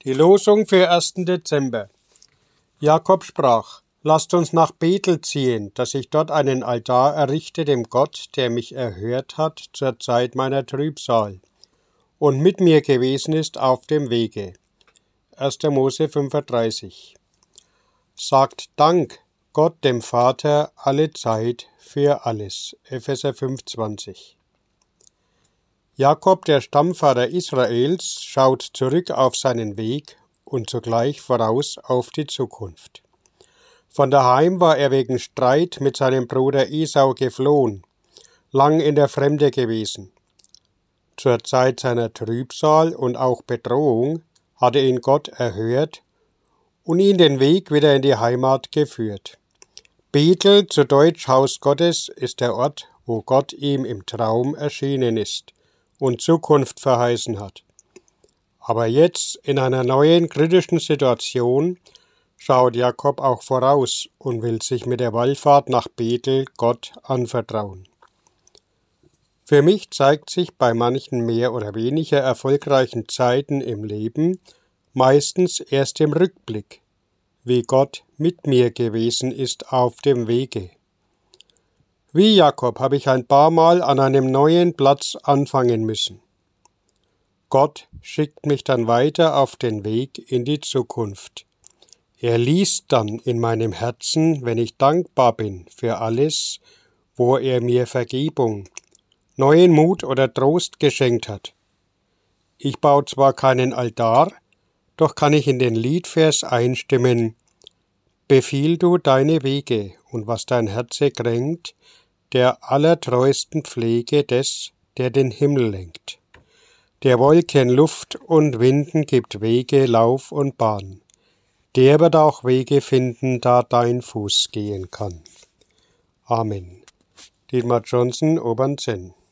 Die Losung für 1. Dezember. Jakob sprach: Lasst uns nach Bethel ziehen, dass ich dort einen Altar errichte dem Gott, der mich erhört hat zur Zeit meiner Trübsal und mit mir gewesen ist auf dem Wege. 1. Mose 35. Sagt Dank Gott dem Vater alle Zeit für alles. Epheser 5,20. Jakob, der Stammvater Israels, schaut zurück auf seinen Weg und zugleich voraus auf die Zukunft. Von daheim war er wegen Streit mit seinem Bruder Esau geflohen, lang in der Fremde gewesen. Zur Zeit seiner Trübsal und auch Bedrohung hatte ihn Gott erhört und ihn den Weg wieder in die Heimat geführt. Bethel, zu Deutsch Haus Gottes, ist der Ort, wo Gott ihm im Traum erschienen ist und Zukunft verheißen hat. Aber jetzt, in einer neuen kritischen Situation, schaut Jakob auch voraus und will sich mit der Wallfahrt nach Bethel Gott anvertrauen. Für mich zeigt sich bei manchen mehr oder weniger erfolgreichen Zeiten im Leben meistens erst im Rückblick, wie Gott mit mir gewesen ist auf dem Wege. Wie Jakob habe ich ein paar Mal an einem neuen Platz anfangen müssen. Gott schickt mich dann weiter auf den Weg in die Zukunft. Er liest dann in meinem Herzen, wenn ich dankbar bin für alles, wo er mir Vergebung, neuen Mut oder Trost geschenkt hat. Ich baue zwar keinen Altar, doch kann ich in den Liedvers einstimmen: Befiehl du deine Wege und was dein Herze kränkt, der allertreuesten Pflege des, der den Himmel lenkt. Der Wolken Luft und Winden gibt Wege, Lauf und Bahn. Der wird auch Wege finden, da dein Fuß gehen kann. Amen. Dietmar Johnson, Obernsenn.